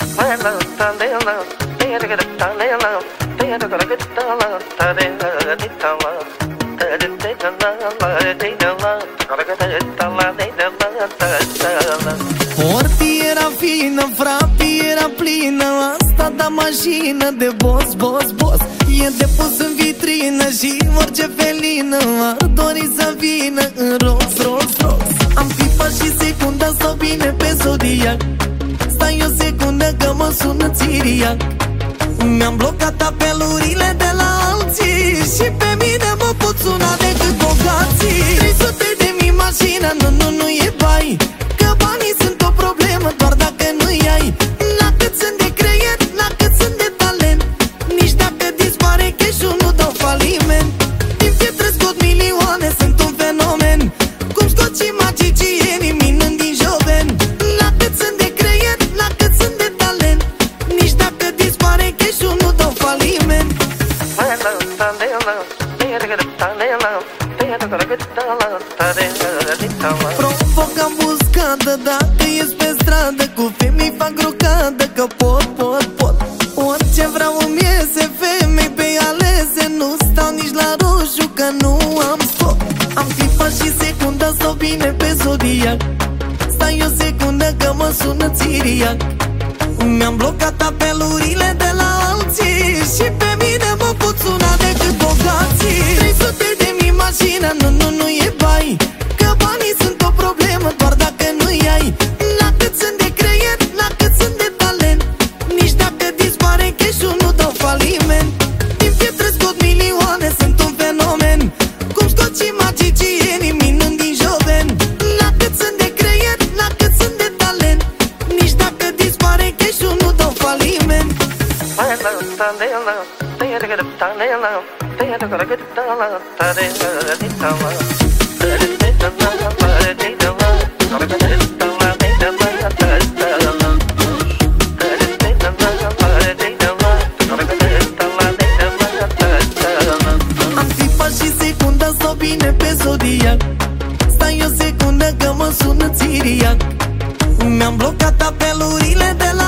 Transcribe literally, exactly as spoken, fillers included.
Porti era fină, frapii era plină, asta da mașină de boss, boss, boss. E de pus în vitrină și orice felină ar dori să vină în Rolls, Rolls, Rolls. Am clipa și secunda sau bine pe Zodiac. Stai o secundă că mă sună țiriac. Mi-am blocat apelurile de la alții și pe mine mă pot suna decât bogații. trei sute de mii mașina, nu, nu, nu e bai, că banii sunt o problemă doar dacă nu-i ai. La cât sunt de creier, la cât sunt de talent, nici dacă dispare cash-ul nu dau faliment. Din pietre scot milioane, sunt un fenomen, cum scot și magicienii minând din joven. La cât sunt de creier, la cât sunt de talent, nici dacă dispare cash-ul nu dau faliment. Provoc ambuscadă dacă ies pe stradă, cu femei fac rocadă că pot, pot, pot. Orice vreau îmi iese, femei pe alese, nu stau nici la roșu că nu am stop. Am clipa și secunda sau bine pe Zodiac. Stai o secundă că mă sună țiriac. Mi-am blocat apelurile de la alții și pe mine mă pot suna decât bogații. trei sute de mii mașina, nu, nu, nu e bai, că banii sunt o problemă doar dacă nu-i ai. La cât sunt de creier, la cât sunt de talent, nici dacă dispare cash-ul nu dau faliment. Din pietre scot milioane, sunt un fenomen, cum scot și magicienii minând din joven. La cât sunt de creier, la cât sunt de talent, nici dacă dispare cash-ul nu dau faliment. Am clipa și secunda sau bine pe Zodiac. Stai o secundă că mă sună țiriac. Mi-am blocat apelurile de la